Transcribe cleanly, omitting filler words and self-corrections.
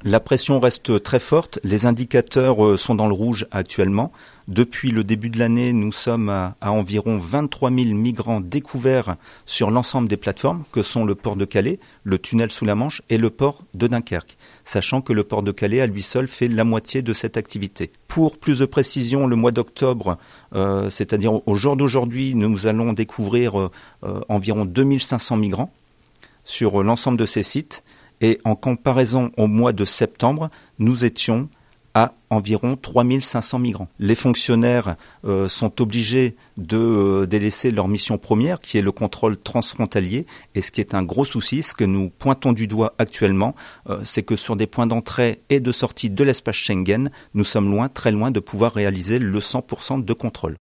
La pression reste très forte. Les indicateurs sont dans le rouge actuellement. Depuis le début de l'année, nous sommes à environ 23 000 migrants découverts sur l'ensemble des plateformes, que sont le port de Calais, le tunnel sous la Manche et le port de Dunkerque, sachant que le port de Calais, à lui seul, fait la moitié de cette activité. Pour plus de précision, le mois d'octobre, c'est-à-dire au jour d'aujourd'hui, nous allons découvrir environ 2500 migrants sur l'ensemble de ces sites. Et en comparaison au mois de septembre, nous étions à environ 3500 migrants. Les fonctionnaires sont obligés de délaisser leur mission première, qui est le contrôle transfrontalier. Et ce qui est un gros souci, ce que nous pointons du doigt actuellement, c'est que sur des points d'entrée et de sortie de l'espace Schengen, nous sommes loin, très loin de pouvoir réaliser le 100% de contrôle.